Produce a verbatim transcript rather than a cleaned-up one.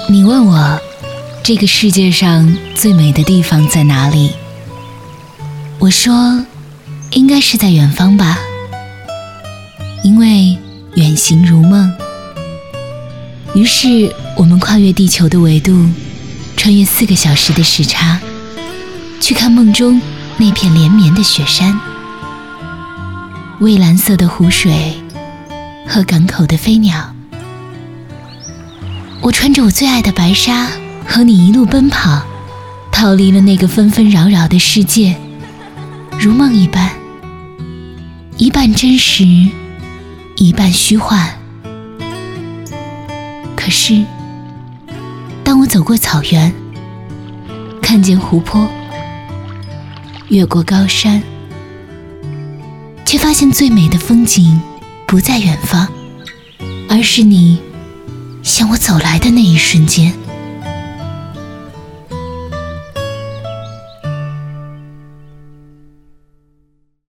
你问我这个世界上最美的地方在哪里？我说应该是在远方吧，因为远行如梦。于是我们跨越地球的纬度，穿越四个小时的时差，去看梦中那片连绵的雪山，蔚蓝色的湖水和港口的飞鸟。我穿着我最爱的白纱，和你一路奔跑，逃离了那个纷纷扰扰的世界，如梦一般，一半真实，一半虚幻。可是当我走过草原，看见湖泊，越过高山，却发现最美的风景不在远方，而是你向我走来的那一瞬间。